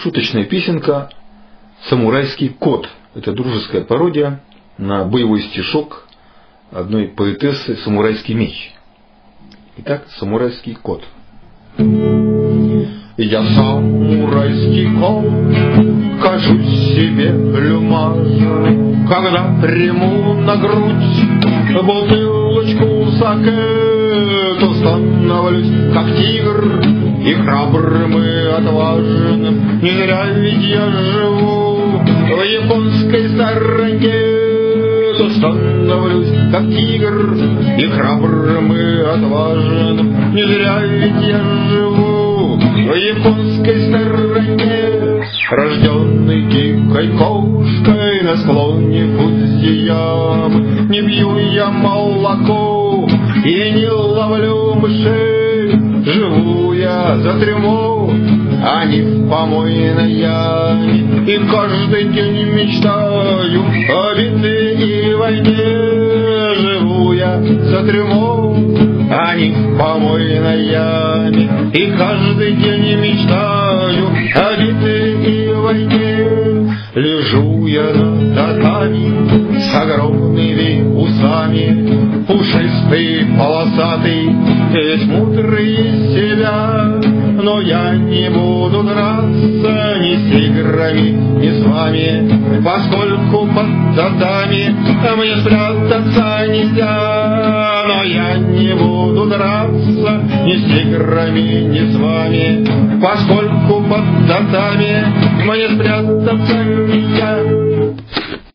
шуточная песенка «Самурайский кот». Это дружеская пародия на боевой стишок одной поэтессы «Самурайский меч». Итак, «Самурайский кот». Я самурайский кот, кажусь себе плюмажем, когда приму на грудь бутылочку саке, то становлюсь как тигр, и храбрым и отважным. Не зря ведь я живу в японской стороне, то становлюсь как тигр, и храбрым и отважным. Не зря ведь я живу в японской стороне, рожденный дикой кошкой на склоне Фудзиямы. Не пью я молоко и не ловлю мышей, живу я за трюмо, а не в помойной яме. И каждый день мечтаю о битве и войне, живу я за трюмо, а не в помойной яме. И каждый день мечтаю о битве и войне. Лежу я на татами с огромными усами, пушистый, полосатый, весь мудрый из себя. Но я не буду драться ни с тиграми, ни с вами, поскольку под татами мне спрятаться нельзя. Но я не буду драться ни с тиграми, ни с вами, поскольку под татами мне спрятаться нельзя.